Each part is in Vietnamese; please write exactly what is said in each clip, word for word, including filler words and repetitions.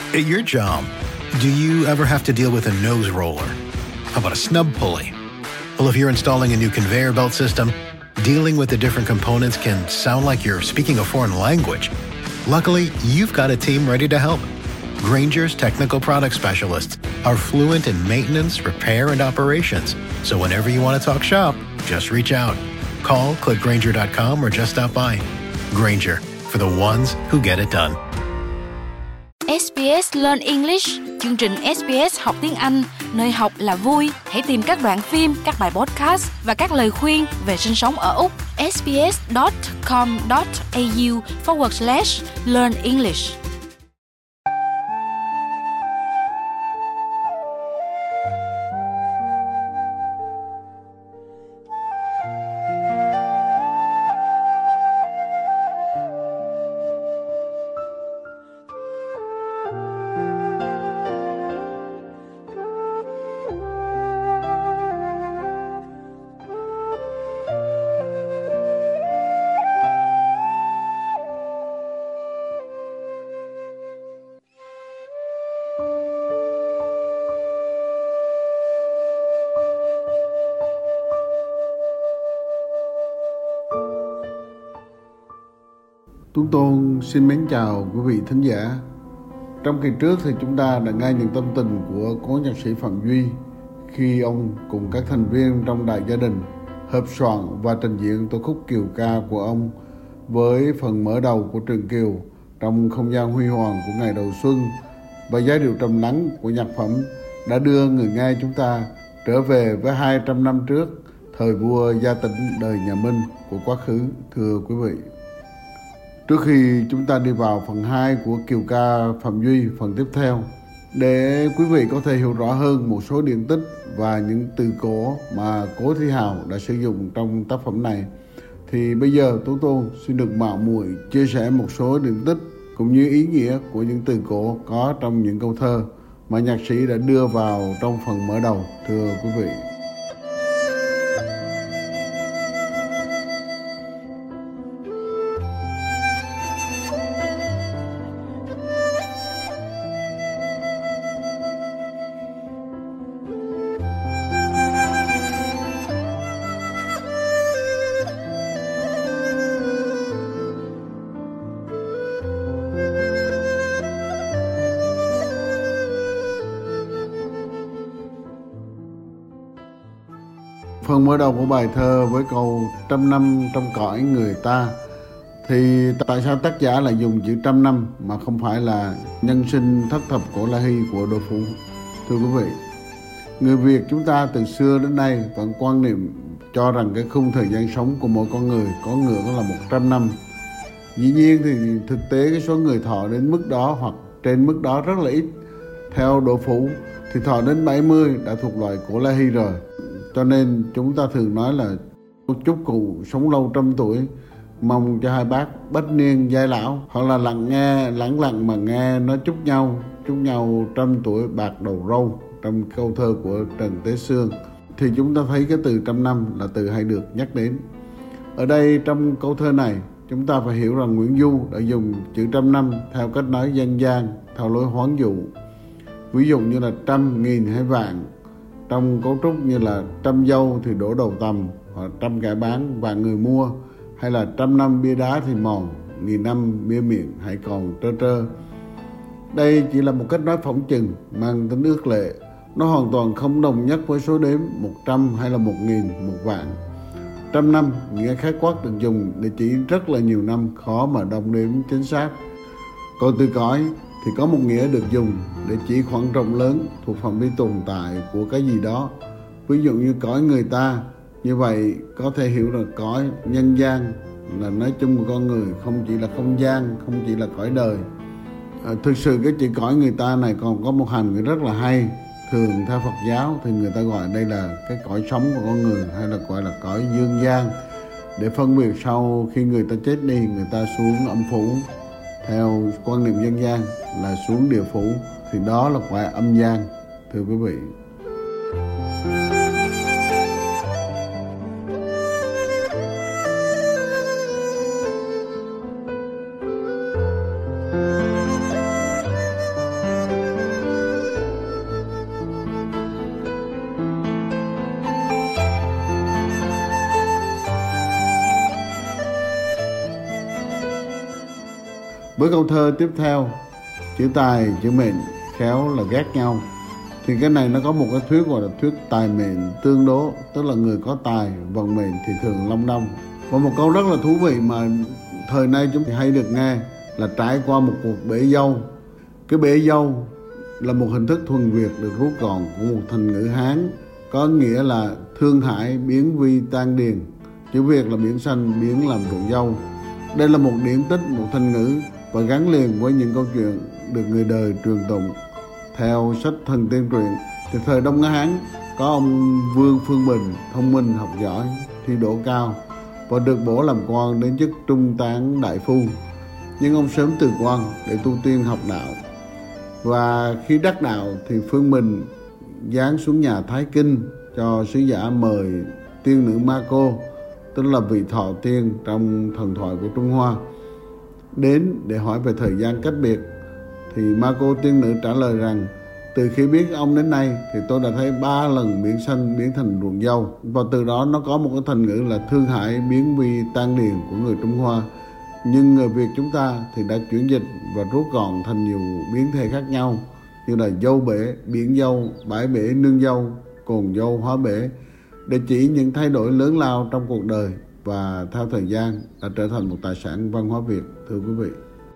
At your job, do you ever have to deal with a nose roller? How about a snub pulley? Well, if you're installing a new conveyor belt system, dealing with the different components can sound like you're speaking a foreign language. Luckily, you've got a team ready to help. Grainger's technical product specialists are fluent in maintenance, repair, and operations. So whenever you want to talk shop, just reach out. Call, click Grainger dot com, or just stop by. Grainger, for the ones who get it done. ét bê ét Learn English, chương trình ét bê ét học tiếng Anh, nơi học là vui. Hãy tìm các đoạn phim, các bài podcast và các lời khuyên về sinh sống ở Úc. sbs.com.au forward slash learn English. Tuấn Tôn xin mến chào quý vị thính giả. Trong kỳ trước thì chúng ta đã nghe những tâm tình của cố nhạc sĩ Phạm Duy khi ông cùng các thành viên trong đại gia đình hợp soạn và trình diễn tổ khúc Kiều ca của ông với phần mở đầu của Trường Kiều trong không gian huy hoàng của ngày đầu xuân, và giai điệu trầm lắng của nhạc phẩm đã đưa người nghe chúng ta trở về với hai trăm năm trước, thời vua Gia Tĩnh đời nhà Minh của quá khứ, thưa quý vị. Trước khi chúng ta đi vào phần hai của Kiều ca Phạm Duy, phần tiếp theo, để quý vị có thể hiểu rõ hơn một số điển tích và những từ cổ mà Cố Thi Hào đã sử dụng trong tác phẩm này, thì bây giờ Tuấn Tôn xin được mạo muội chia sẻ một số điển tích cũng như ý nghĩa của những từ cổ có trong những câu thơ mà nhạc sĩ đã đưa vào trong phần mở đầu, thưa quý vị. Phần mở đầu của bài thơ với câu trăm năm trong cõi người ta, thì tại sao tác giả lại dùng chữ trăm năm mà không phải là nhân sinh thất thập cổ la hy của Đỗ Phủ? Thưa quý vị, người Việt chúng ta từ xưa đến nay vẫn quan niệm cho rằng cái khung thời gian sống của mỗi con người có ngưỡng là một trăm năm. Dĩ nhiên thì thực tế cái số người thọ đến mức đó hoặc trên mức đó rất là ít. Theo Đỗ Phủ thì thọ đến bảy mươi đã thuộc loại cổ la hy rồi. Cho nên chúng ta thường nói là chúc cụ sống lâu trăm tuổi, mong cho hai bác bách niên giai lão, hoặc là lặng nghe lắng lặng mà nghe nó chúc nhau chúc nhau trăm tuổi bạc đầu râu trong câu thơ của Trần Tế Xương. Thì chúng ta thấy cái từ trăm năm là từ hay được nhắc đến. Ở đây trong câu thơ này chúng ta phải hiểu rằng Nguyễn Du đã dùng chữ trăm năm theo cách nói dân gian, theo lối hoán dụ. Ví dụ như là trăm, nghìn hay vạn, trong cấu trúc như là trăm dâu thì đổ đầu tầm, hoặc trăm kẻ bán vạn người mua, hay là trăm năm bia đá thì mòn, nghìn năm bia miệng hãy còn trơ trơ. Đây chỉ là một cách nói phỏng chừng mang tính ước lệ, nó hoàn toàn không đồng nhất với số đếm một trăm hay là một nghìn, một vạn. Trăm năm nghĩa khái quát được dùng để chỉ rất là nhiều năm, khó mà đong đếm chính xác. Còn từ cõi thì có một nghĩa được dùng để chỉ khoảng rộng lớn thuộc phạm vi tồn tại của cái gì đó. Ví dụ như cõi người ta, như vậy có thể hiểu là cõi nhân gian là nói chung của con người, không chỉ là không gian, không chỉ là cõi đời. À, thực sự cái chữ cõi người ta này còn có một含nghĩa rất là hay. Thường theo Phật giáo thì người ta gọi đây là cái cõi sống của con người, hay là gọi là cõi dương gian, để phân biệt sau khi người ta chết đi, người ta xuống âm phủ. Theo quan niệm dân gian là xuống địa phủ, thì đó là cõi âm gian, thưa quý vị. Với câu thơ tiếp theo, chữ tài, chữ mệnh khéo là ghét nhau, thì cái này nó có một cái thuyết gọi là thuyết tài mệnh tương đố, tức là người có tài, vận mệnh thì thường long đong. Và một câu rất là thú vị mà thời nay chúng ta hay được nghe là trải qua một cuộc bể dâu. Cái bể dâu là một hình thức thuần Việt được rút gọn của một thành ngữ Hán, có nghĩa là thương hại biến vi tan điền. Chữ Việt là biển xanh biến làm ruộng dâu. Đây là một điển tích, một thành ngữ và gắn liền với những câu chuyện được người đời truyền tụng. Theo sách Thần Tiên Truyện thì thời Đông Á Hán có ông Vương Phương Bình, thông minh, học giỏi, thi đỗ cao và được bổ làm quan đến chức trung tán đại phu. Nhưng ông sớm từ quan để tu tiên học đạo. Và khi đắc đạo thì Phương Bình giáng xuống nhà Thái Kinh cho sứ giả mời tiên nữ Ma Cô, tức là vị thọ tiên trong thần thoại của Trung Hoa, đến để hỏi về thời gian cách biệt. Thì Ma Cô tiên nữ trả lời rằng từ khi biết ông đến nay thì tôi đã thấy ba lần biển xanh biến thành ruộng dâu. Và từ đó nó có một cái thành ngữ là thương hại biến vi tan điền của người Trung Hoa. Nhưng người Việt chúng ta thì đã chuyển dịch và rút gọn thành nhiều biến thể khác nhau, như là dâu bể, biển dâu, bãi bể nương dâu, cồn dâu hóa bể, để chỉ những thay đổi lớn lao trong cuộc đời và theo thời gian đã trở thành một tài sản văn hóa Việt, thưa quý vị.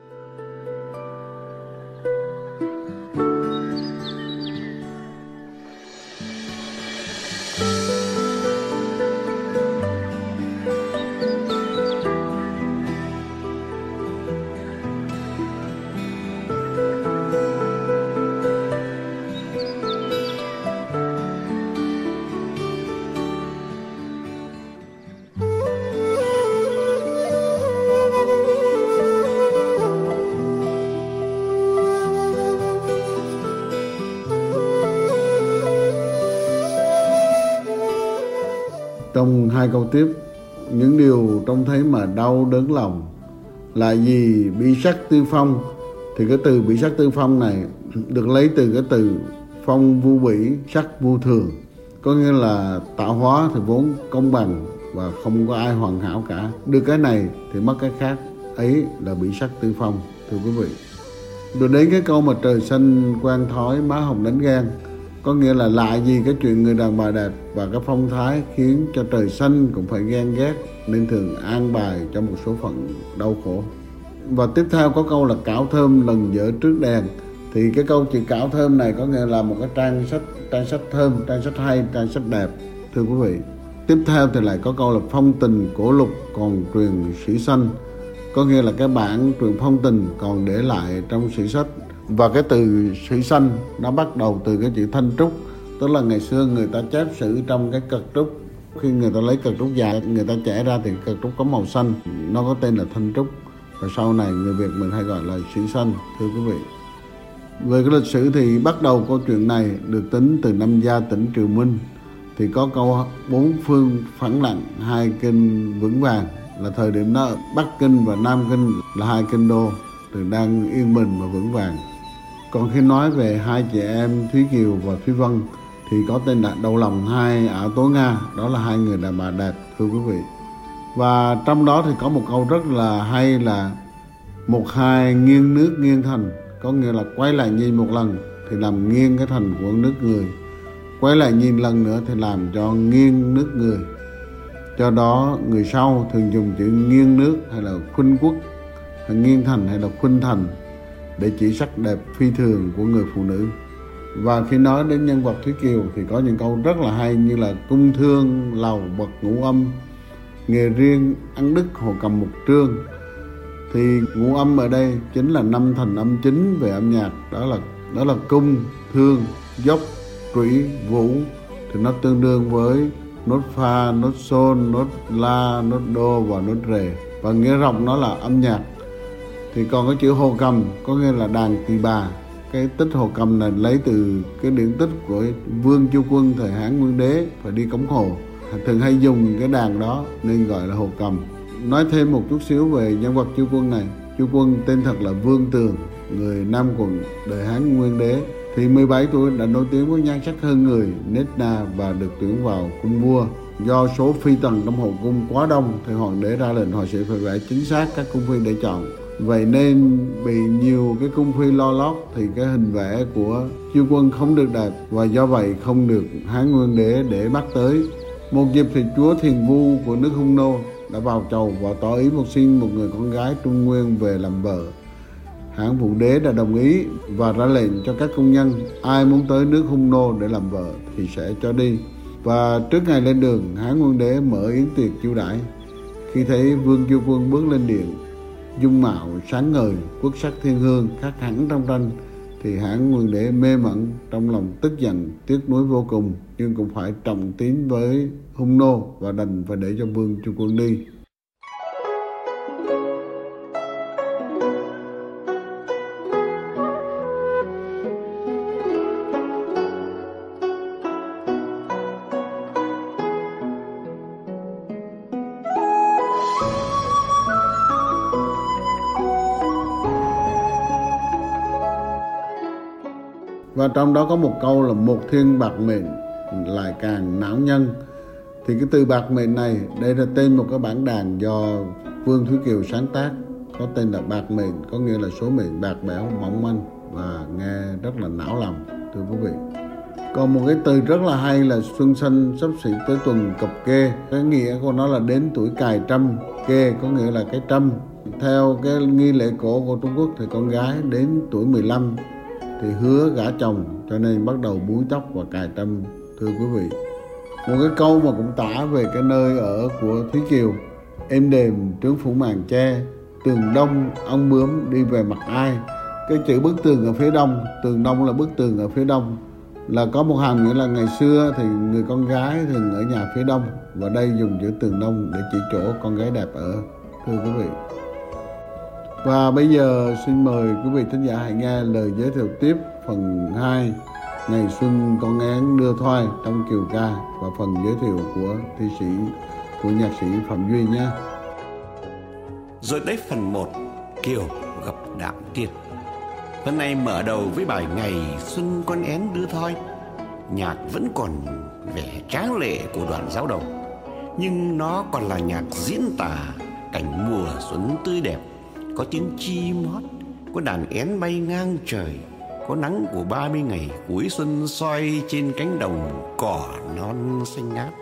Trong hai câu tiếp, những điều trông thấy mà đau đớn lòng là gì bi sắc tư phong, thì cái từ bi sắc tư phong này được lấy từ cái từ phong vu bỉ, sắc vu thường, có nghĩa là tạo hóa thì vốn công bằng và không có ai hoàn hảo cả, được cái này thì mất cái khác, ấy là bi sắc tư phong, thưa quý vị. Rồi đến cái câu mà trời xanh quan thói má hồng đánh gan, có nghĩa là lạ gì cái chuyện người đàn bà đẹp và cái phong thái khiến cho trời xanh cũng phải ghen ghét, nên thường an bài cho một số phận đau khổ. Và tiếp theo có câu là cảo thơm lần dở trước đèn, thì cái câu chữ cảo thơm này có nghĩa là một cái trang sách trang sách thơm, trang sách hay, trang sách đẹp, thưa quý vị. Tiếp theo thì lại có câu là phong tình cổ lục còn truyền sử sanh, có nghĩa là cái bản truyền phong tình còn để lại trong sử sách. Và cái từ sử sanh nó bắt đầu từ cái chữ thanh trúc, tức là ngày xưa người ta chép sử trong cái cật trúc. Khi người ta lấy cật trúc dài, người ta chẻ ra thì cật trúc có màu xanh, nó có tên là thanh trúc. Và sau này người Việt mình hay gọi là sử sanh, thưa quý vị. Về cái lịch sử thì bắt đầu câu chuyện này được tính từ năm Gia Tỉnh Triều Minh. Thì có câu bốn phương phẳng lặng, hai kinh vững vàng, là thời điểm đó Bắc Kinh và Nam Kinh là hai kinh đô từ đang yên bình và vững vàng. Còn khi nói về hai chị em Thúy Kiều và Thúy Vân thì có tên là đầu lòng hai ả Tố Nga, đó là hai người đàn bà đẹp, thưa quý vị. Và trong đó thì có một câu rất là hay là một hai nghiêng nước nghiêng thành, có nghĩa là quay lại nhìn một lần thì làm nghiêng cái thành của nước người, quay lại nhìn lần nữa thì làm cho nghiêng nước người. Do đó người sau thường dùng chữ nghiêng nước hay là khuynh quốc, hay nghiêng thành hay là khuynh thành để chỉ sắc đẹp phi thường của người phụ nữ. Và khi nói đến nhân vật Thúy Kiều thì có những câu rất là hay như là cung thương lầu bậc ngũ âm, nghề riêng ăn đức hồ cầm một trương. Thì ngũ âm ở đây chính là năm thành âm chính về âm nhạc, đó là đó là cung, thương, dốc, trũy, vũ, thì nó tương đương với nốt pha, nốt sol, nốt la, nốt đô và nốt rề, và nghĩa rộng nó là âm nhạc. Thì còn cái chữ hồ cầm có nghĩa là đàn tỳ bà. Cái tích hồ cầm này lấy từ cái điển tích của Vương Chu Quân thời Hán Nguyên Đế phải đi cống hồ, thường hay dùng cái đàn đó nên gọi là hồ cầm. Nói thêm một chút xíu về nhân vật Chu Quân này. Chu Quân tên thật là Vương Tường, người Nam Quận đời Hán Nguyên Đế. Thì mười bảy tuổi đã nổi tiếng với nhan sắc hơn người, nết na và được tuyển vào cung vua. Do số phi tần trong hậu cung quá đông thì hoàng đế ra lệnh họa sĩ phải vẽ chính xác các cung phi để chọn. Vậy nên bị nhiều cái cung phi lo lót thì cái hình vẽ của chư quân không được đẹp, và do vậy không được Hán Nguyên Đế để bắt tới. Một dịp thì chúa Thiền Vu của nước Hung Nô đã vào chầu và tỏ ý một xin một người con gái Trung Nguyên về làm vợ. Hán Vũ Đế đã đồng ý và ra lệnh cho các công nhân ai muốn tới nước Hung Nô để làm vợ thì sẽ cho đi. Và trước ngày lên đường, Hán Nguyên Đế mở yến tiệc chiêu đãi. Khi thấy Vương Chiêu Quân bước lên điện, dung mạo sáng ngời, quốc sắc thiên hương khác hẳn trong tranh, thì Hán Nguyên Đế mê mẩn, trong lòng tức giận, tiếc nuối vô cùng, nhưng cũng phải trọng tín với Hung Nô và đành phải để cho Vương Chiêu Quân đi. Và trong đó có một câu là một thiên bạc mệnh lại càng não nhân. Thì cái từ bạc mệnh này, đây là tên một cái bản đàn do Vương Thúy Kiều sáng tác, có tên là bạc mệnh, có nghĩa là số mệnh bạc bẽo mỏng manh và nghe rất là não lòng, thưa quý vị. Còn một cái từ rất là hay là xuân xanh sắp xỉ tới tuần cập kê. Cái nghĩa của nó là đến tuổi cài trăm, kê có nghĩa là cái trăm. Theo cái nghi lễ cổ của Trung Quốc thì con gái đến tuổi mười lăm thì hứa gả chồng, cho nên bắt đầu búi tóc và cài trâm, thưa quý vị. Một cái câu mà cũng tả về cái nơi ở của Thúy Kiều: êm đềm trướng phủ màn che, tường đông ong bướm đi về mặt ai. Cái chữ bức tường ở phía đông, tường đông là bức tường ở phía đông, là có một hàm nghĩa là ngày xưa thì người con gái thường ở nhà phía đông, và đây dùng chữ tường đông để chỉ chỗ con gái đẹp ở, thưa quý vị. Và bây giờ xin mời quý vị thính giả hãy nghe lời giới thiệu tiếp phần hai Ngày Xuân Con Én Đưa Thoai trong Kiều Ca và phần giới thiệu của thi sĩ, của nhạc sĩ Phạm Duy nhé. Rồi tới phần một, Kiều gặp Đạm Tiên. Phần này mở đầu với bài Ngày Xuân Con Én Đưa Thoi. Nhạc vẫn còn vẻ tráng lệ của Đoàn Giáo Đồng, nhưng nó còn là nhạc diễn tả cảnh mùa xuân tươi đẹp. Có tiếng chim hót, có đàn én bay ngang trời, có nắng của ba mươi ngày cuối xuân soi trên cánh đồng cỏ non xanh ngát.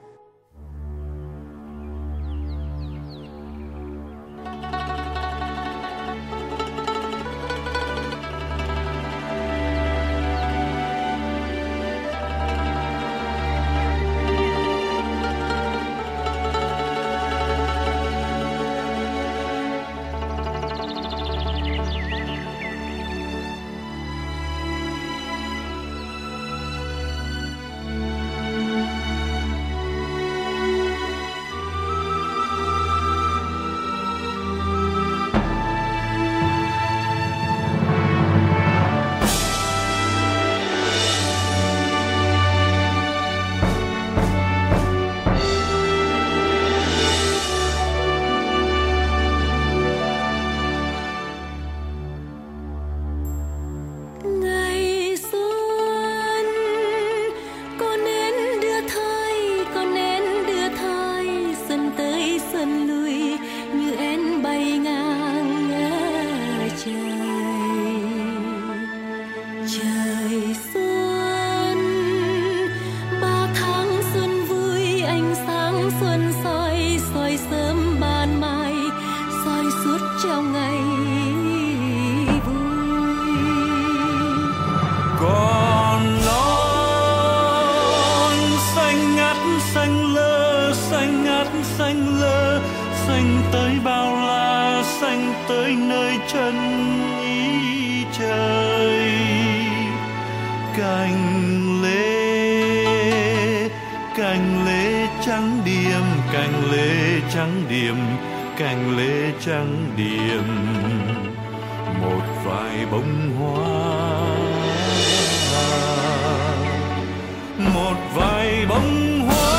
Xanh lơ, xanh tới bao la, xanh tới nơi chân ý trời. Cành lê, cành lê trắng điềm, cành lê trắng điềm, cành lê trắng điềm. Một vài bông hoa, một vài bông hoa.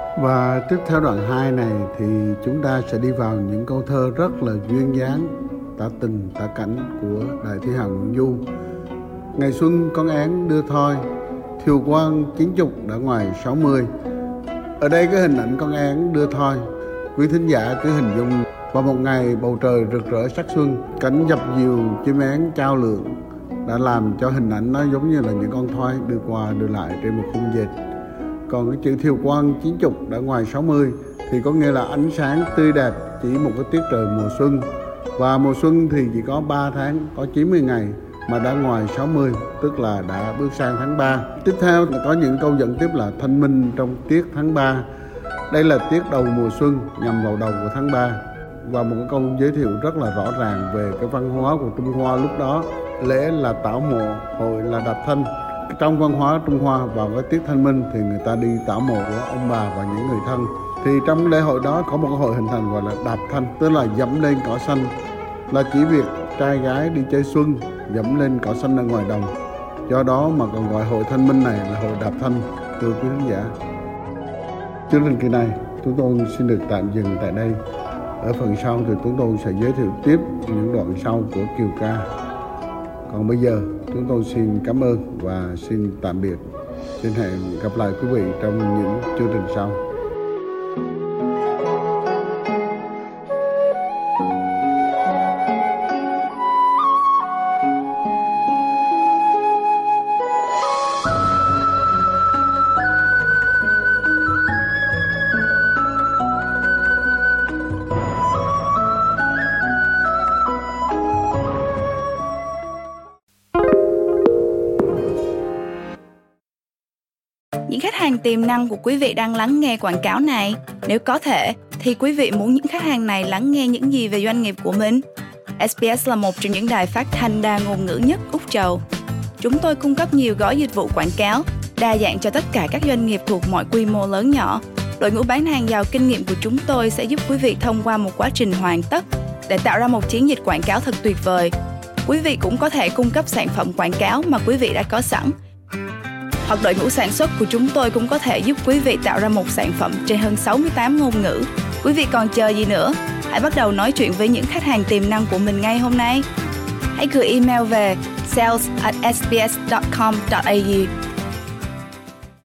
Và tiếp theo đoạn hai này thì chúng ta sẽ đi vào những câu thơ rất là duyên dáng tả tình tả cảnh của đại thi hào Nguyễn Du. Ngày xuân con én đưa thoi, thiều quang chín chục đã ngoài sáu mươi. Ở đây cái hình ảnh con én đưa thoi, quý thính giả cứ hình dung vào một ngày bầu trời rực rỡ sắc xuân, cảnh dập dìu chim én trao lượng đã làm cho hình ảnh nó giống như là những con thoi đưa qua đưa lại trên một khung dệt. Còn cái chữ thiều quang chín chục đã ngoài sáu mươi thì có nghĩa là ánh sáng tươi đẹp chỉ một cái tiết trời mùa xuân. Và mùa xuân thì chỉ có ba tháng, có chín mươi ngày mà đã ngoài sáu mươi, tức là đã bước sang tháng ba. Tiếp theo là có những câu dẫn tiếp là thanh minh trong tiết tháng ba. Đây là tiết đầu mùa xuân nhằm vào đầu của tháng ba. Và một cái câu giới thiệu rất là rõ ràng về cái văn hóa của Trung Hoa lúc đó. Lễ là tảo mộ, hội là đạp thanh. Trong văn hóa Trung Hoa vào cái tiết thanh minh thì người ta đi tảo mộ của ông bà và những người thân. Thì trong lễ hội đó có một cái hội hình thành gọi là đạp thanh, tức là dẫm lên cỏ xanh, là chỉ việc trai gái đi chơi xuân dẫm lên cỏ xanh ở ngoài đồng. Do đó mà còn gọi hội thanh minh này là hội đạp thanh, thưa quý khán giả. Chương trình kỳ này chúng tôi xin được tạm dừng tại đây. Ở phần sau thì chúng tôi sẽ giới thiệu tiếp những đoạn sau của Kiều Ca. Còn bây giờ chúng tôi xin cảm ơn và xin tạm biệt. Xin hẹn gặp lại quý vị trong những chương trình sau. Những khách hàng tiềm năng của quý vị đang lắng nghe quảng cáo này, nếu có thể thì quý vị muốn những khách hàng này lắng nghe những gì về doanh nghiệp của mình? ét bê ét là một trong những đài phát thanh đa ngôn ngữ nhất Úc Châu. Chúng tôi cung cấp nhiều gói dịch vụ quảng cáo đa dạng cho tất cả các doanh nghiệp thuộc mọi quy mô lớn nhỏ. Đội ngũ bán hàng giàu kinh nghiệm của chúng tôi sẽ giúp quý vị thông qua một quá trình hoàn tất để tạo ra một chiến dịch quảng cáo thật tuyệt vời. Quý vị cũng có thể cung cấp sản phẩm quảng cáo mà quý vị đã có sẵn. Hoặc đội ngũ sản xuất của chúng tôi cũng có thể giúp quý vị tạo ra một sản phẩm trên hơn sáu mươi tám ngôn ngữ. Quý vị còn chờ gì nữa? Hãy bắt đầu nói chuyện với những khách hàng tiềm năng của mình ngay hôm nay. Hãy gửi email về sales at s b s dot com dot a u